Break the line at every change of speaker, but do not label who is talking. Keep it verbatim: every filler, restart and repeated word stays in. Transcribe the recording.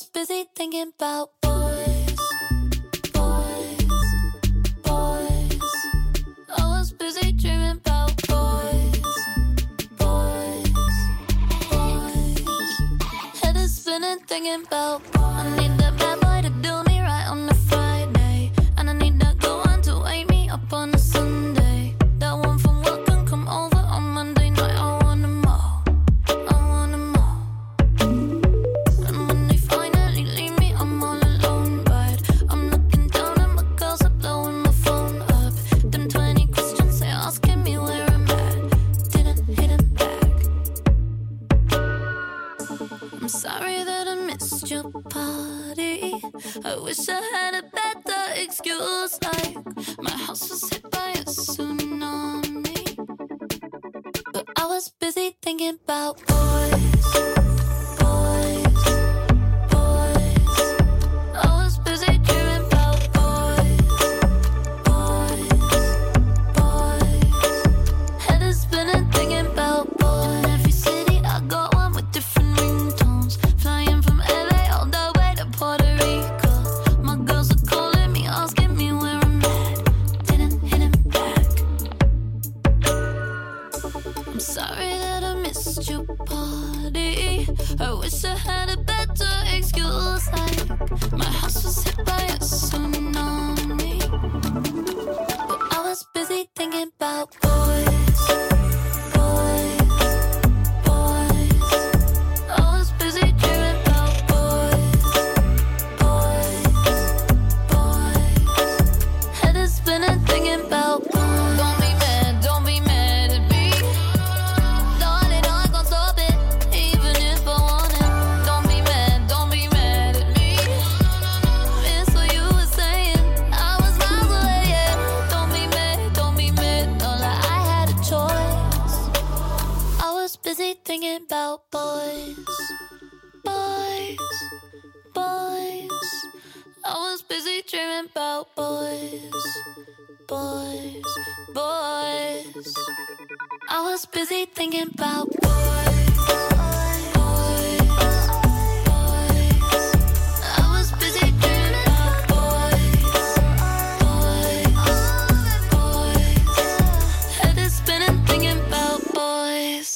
was busy thinking about boys, boys, boys. I was busy dreaming about boys, boys, boys. Head is spinning thinking about boys. I need that bad boy to do me right on a Friday, and I need that good one to wake me up on a Sunday. That one from work can come over on Monday night. I want them all, I want them all. And when they finally leave me, I'm all alone. But I'm looking down and my girls are blowing my phone up. Them twenty questions they asking me where I'm at, didn't hit them back. I'm sorry that I missed your party. I wish I had a better excuse, like my house was hit by a tsunami. But I was busy thinking about boys, boys, boys. I was busy dreaming about boys, boys, boys. Head is spinning thinking about boys. In every city I got one with different ringtones. Flying from L A all the way to Puerto Rico. My girls are calling me, asking me where I'm at, didn't hit them back. I'm sorry that I missed your party. I wish I had a better excuse, like my house was hit by a tsunami. But I was busy thinking about boys, boys, boys. I was busy dreaming about boys, boys, boys. Head is spinning thinking about boys. Don't be mad, don't be mad at me. Darling, I can't stop it, even if I want it. Don't be mad, don't be mad at me. Miss what you were saying, I was miles away, yeah. Don't be mad, don't be mad, not like I had a choice. I was busy thinking about boys, boys, boys. I was busy dreaming about boys, boys, boys. I was busy thinking about boys.